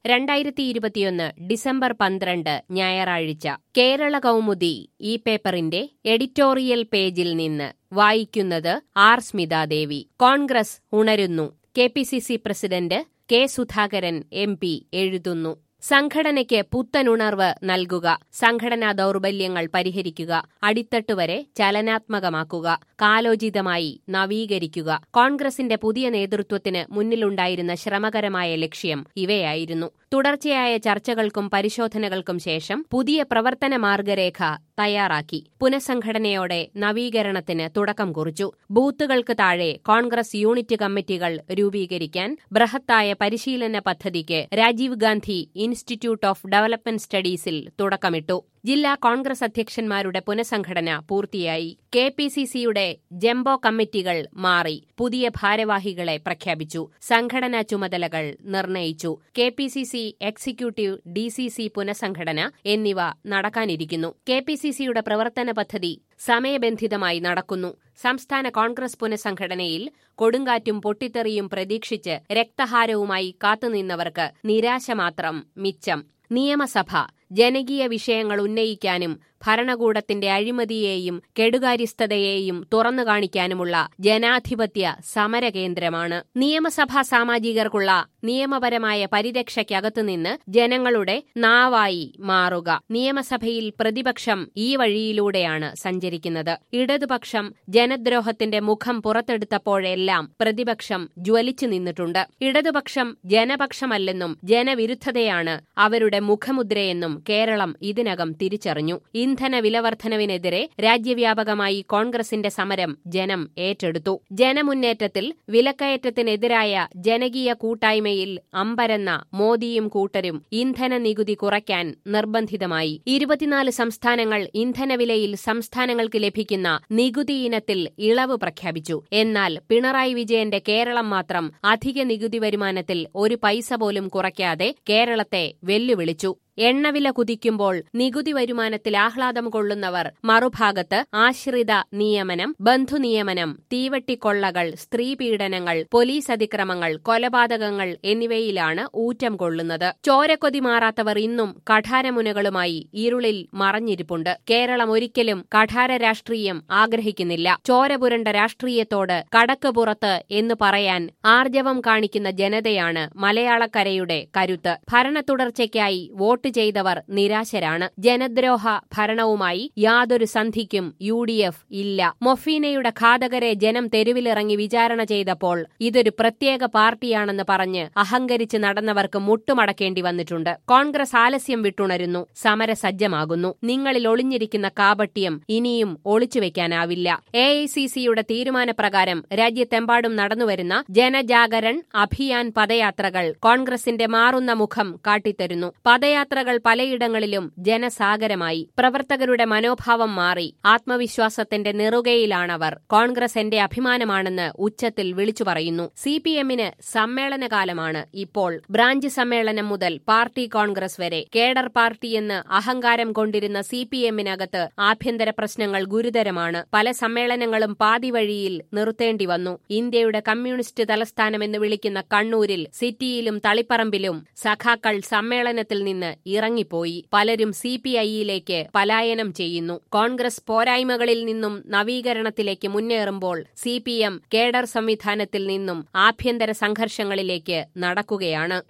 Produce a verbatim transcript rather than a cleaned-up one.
രണ്ടായിരത്തി ഇരുപത്തിയൊന്ന് ഡിസംബർ പന്ത്രണ്ട് ഞായറാഴ്ച കേരള കൗമുദി ഈ പേപ്പറിന്റെ എഡിറ്റോറിയൽ പേജിൽ നിന്ന് വായിക്കുന്നത് ആർ സ്മിതാദേവി. കോൺഗ്രസ് ഉണരുന്നു. K P C C president K Sudhakaran M P എഴുതുന്നു. സംഘടനയ്ക്ക് പുത്തനുണർവ് നൽകുക, സംഘടനാ ദൗർബല്യങ്ങൾ പരിഹരിക്കുക, അടിത്തട്ടുവരെ ചലനാത്മകമാക്കുക, കാലോചിതമായി നവീകരിക്കുക. കോൺഗ്രസിന്റെ പുതിയ നേതൃത്വത്തിന് മുന്നിലുണ്ടായിരുന്ന ശ്രമകരമായ ലക്ഷ്യം ഇവയായിരുന്നു. തുടർച്ചയായ ചർച്ചകൾക്കും പരിശോധനകൾക്കും ശേഷം പുതിയ പ്രവർത്തന മാർഗരേഖ തയ്യാറാക്കി. പുനഃസംഘടനയോടെ നവീകരണത്തിന് തുടക്കം കുറിച്ചു. ബൂത്തുകൾക്ക് താഴെ കോൺഗ്രസ് യൂണിറ്റ് കമ്മിറ്റികൾ രൂപീകരിക്കാൻ ബൃഹത്തായ പരിശീലന പദ്ധതിക്ക് Rajiv Gandhi institute of development സ്റ്റഡീസിൽ തുടക്കമിട്ടു. ജില്ലാ കോൺഗ്രസ് അധ്യക്ഷന്മാരുടെ പുനഃസംഘടന പൂർത്തിയായി. കെ പി സി സിയുടെ ജംബോ കമ്മിറ്റികൾ മാറി. പുതിയ ഭാരവാഹികളെ പ്രഖ്യാപിച്ചു. സംഘടനാ ചുമതലകൾ നിർണയിച്ചു. K P C C executive, D C C പുനഃസംഘടന എന്നിവ നടക്കാനിരിക്കുന്നു. കെ പി സി സിയുടെ പ്രവർത്തന പദ്ധതി സമയബന്ധിതമായി നടക്കുന്നു. സംസ്ഥാന കോൺഗ്രസ് പുനഃസംഘടനയിൽ കൊടുങ്കാറ്റും പൊട്ടിത്തെറിയും പ്രതീക്ഷിച്ച് രക്തഹാരവുമായി കാത്തുനിന്നവർക്ക് നിരാശ മാത്രം മിച്ചം. നിയമസഭ ജനകീയ വിഷയങ്ങൾ ഉന്നയിക്കാനും ഭരണകൂടത്തിന്റെ അഴിമതിയെയും കെടുകാര്യസ്ഥതയെയും തുറന്നു കാണിക്കാനുമുള്ള ജനാധിപത്യ സമരകേന്ദ്രമാണ്. നിയമസഭാ സാമാജികർക്കുള്ള നിയമപരമായ പരിരക്ഷയ്ക്കകത്തുനിന്ന് ജനങ്ങളുടെ നാവായി മാറുക. നിയമസഭയിൽ പ്രതിപക്ഷം ഈ വഴിയിലൂടെയാണ് സഞ്ചരിക്കുന്നത്. ഇടതുപക്ഷം ജനദ്രോഹത്തിന്റെ മുഖം പുറത്തെടുത്തപ്പോഴെല്ലാം പ്രതിപക്ഷം ജ്വലിച്ചു നിന്നിട്ടുണ്ട്. ഇടതുപക്ഷം ജനപക്ഷമല്ലെന്നും ജനവിരുദ്ധതയാണ് അവരുടെ മുഖമുദ്രയെന്നും കേരളം ഇതിനകം തിരിച്ചറിഞ്ഞു. ഇന്ധന വിലവർദ്ധനവിനെതിരെ രാജ്യവ്യാപകമായി കോൺഗ്രസിന്റെ സമരം ജനം ഏറ്റെടുത്തു. ജനമുന്നേറ്റത്തിൽ വിലക്കയറ്റത്തിനെതിരായ ജനകീയ കൂട്ടായ്മയിൽ അമ്പരന്ന മോദിയും കൂട്ടരും ഇന്ധന നികുതി കുറയ്ക്കാൻ നിർബന്ധിതമായി. ഇരുപത്തിനാല് സംസ്ഥാനങ്ങൾ ഇന്ധനവിലയിൽ സംസ്ഥാനങ്ങൾക്ക് ലഭിക്കുന്ന നികുതി ഇനത്തിൽ ഇളവ് പ്രഖ്യാപിച്ചു. എന്നാൽ പിണറായി വിജയന്റെ കേരളം മാത്രം അധിക നികുതി വരുമാനത്തിൽ ഒരു പൈസ പോലും കുറയ്ക്കാതെ കേരളത്തെ വെല്ലുവിളിച്ചു. എണ്ണവില കുതിക്കുമ്പോൾ നികുതി വരുമാനത്തിൽ ആഹ്ലാദം കൊള്ളുന്നവർ മറുഭാഗത്ത് ആശ്രിത നിയമനം, ബന്ധുനിയമനം, തീവട്ടിക്കൊള്ളകൾ, സ്ത്രീപീഡനങ്ങൾ, പോലീസ് അതിക്രമങ്ങൾ, കൊലപാതകങ്ങൾ എന്നിവയിലാണ് ഊറ്റം കൊള്ളുന്നത്. ചോരക്കൊതി മാറാത്തവർ ഇന്നും കഠാരമുനകളുമായി ഇരുളിൽ മറഞ്ഞിരിപ്പുണ്ട്. കേരളം ഒരിക്കലും കഠാര രാഷ്ട്രീയം ആഗ്രഹിക്കുന്നില്ല. ചോരപുരണ്ട രാഷ്ട്രീയത്തോട് കടക്ക് പുറത്ത് എന്ന് പറയാൻ ആർജവം കാണിക്കുന്ന ജനതയാണ് മലയാളക്കരയുടെ കരുത്ത്. ഭരണ തുടർച്ചയ്ക്കായി വോട്ട് ചെയ്തവർ നിരാശരാണ്. ജനദ്രോഹ ഭരണവുമായി യാതൊരു സന്ധിക്കും യു ഡി എഫ് ഇല്ല. മൊഫീനയുടെ ഘാതകരെ ജനം തെരുവിലിറങ്ങി വിചാരണ ചെയ്തപ്പോൾ ഇതൊരു പ്രത്യേക പാർട്ടിയാണെന്ന് പറഞ്ഞ് അഹങ്കരിച്ച് നടന്നവർക്ക് മുട്ടുമടക്കേണ്ടി വന്നിട്ടുണ്ട്. കോൺഗ്രസ് ആലസ്യം വിട്ടുണരുന്നു, സമരസജ്ജമാകുന്നു. നിങ്ങളിൽ ഒളിഞ്ഞിരിക്കുന്ന കാപട്യം ഇനിയും ഒളിച്ചുവെക്കാനാവില്ല. എ ഐ സി സിയുടെ തീരുമാനപ്രകാരം രാജ്യത്തെമ്പാടും നടന്നുവരുന്ന ജനജാഗരൺ അഭിയാൻ പദയാത്രകൾ കോൺഗ്രസിന്റെ മാറുന്ന മുഖം കാട്ടിത്തരുന്നു. പദയാത്ര യാത്രകൾ പലയിടങ്ങളിലും ജനസാഗരമായി. പ്രവർത്തകരുടെ മനോഭാവം മാറി. ആത്മവിശ്വാസത്തിന്റെ നെറുകയിലാണവർ. കോൺഗ്രസ് എന്റെ അഭിമാനമാണെന്ന് ഉച്ചത്തിൽ വിളിച്ചു പറയുന്നു. സി പി എമ്മിന് സമ്മേളനകാലമാണ് ഇപ്പോൾ. ബ്രാഞ്ച് സമ്മേളനം മുതൽ പാർട്ടി കോൺഗ്രസ് വരെ കേഡർ പാർട്ടിയെന്ന് അഹങ്കാരം കൊണ്ടിരുന്ന സി പി എമ്മിനകത്ത് ആഭ്യന്തര പ്രശ്നങ്ങൾ ഗുരുതരമാണ്. പല സമ്മേളനങ്ങളും പാതിവഴിയിൽ നിർത്തേണ്ടി വന്നു. ഇന്ത്യയുടെ കമ്മ്യൂണിസ്റ്റ് തലസ്ഥാനമെന്ന് വിളിക്കുന്ന കണ്ണൂരിൽ സിറ്റിയിലും തളിപ്പറമ്പിലും സഖാക്കൾ സമ്മേളനത്തിൽ നിന്ന് ഇറങ്ങിപ്പോയി. പലരും സി പി ഐയിലേക്ക് പലായനം ചെയ്യുന്നു. കോൺഗ്രസ് പോരായ്മകളിൽ നിന്നും നവീകരണത്തിലേക്ക് മുന്നേറുമ്പോൾ സി പി എം കേഡർ സംവിധാനത്തിൽ നിന്നും ആഭ്യന്തര സംഘർഷങ്ങളിലേക്ക് നടക്കുകയാണ്.